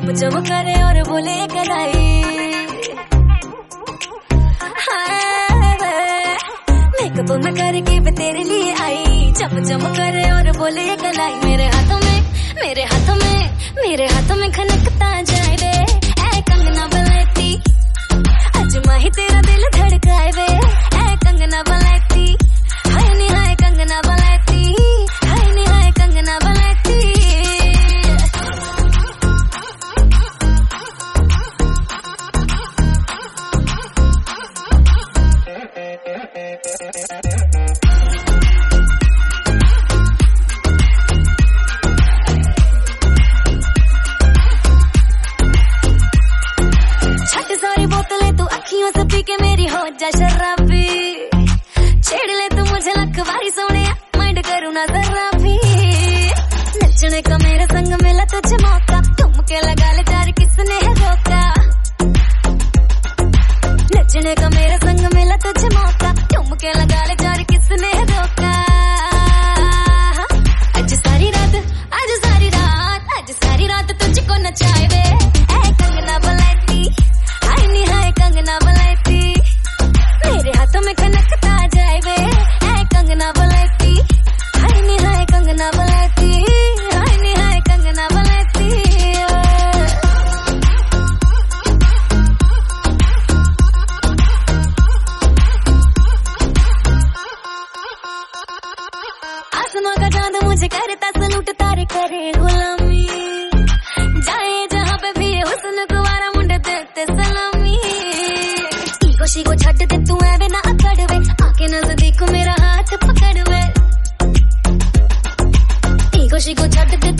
चम चम करे और बोले कलाई। मेकअप में करके भी तेरे लिए आई, चम चम करे और बोले कलाई। मेरे हाथों में खनकता जाए वे, ऐ कंगना बलैती आज माही तेरा दिल धड़काए वे, ऐ कंगना बलैती हाय नी हाय कंगना बलैती, हाय नी हाय कंगना बलैती। अखियों से पी के मेरी हो जा शराबी, छेड़ ले तू मुझे लख बारी सोने, माइंड करूँ ना जरा भी। नचने का मेरे संग मिला तुझे मौका, तुम के लगा ले चार किसने है रोका। नचने का मेरे संग मिला तुझे मौका, तुम के लगा ले चार किसने है रोका। आज सारी रात तुझको नचाए वे, ऐ कंगना बलैती हाय नी हाय कंगना बलैती। मेरे हाथों में खनकता जाए वे, ऐ कंगना बलैती हाय नी हाय कंगना बलैती, हाय नी हाय कंगना बलैती। आसमां का चांद मुझे करता सलूट, तारे करे गुलामी, जाए जहाँ पे भी हुस्न कुवारा मुंडे देते सलामी। ईगो शीगो छड्ड दे तू ऐवे ना अकड़ वे, आके नजदीक मेरा हाथ पकड़ वे। ईगो शीगो छड्ड दे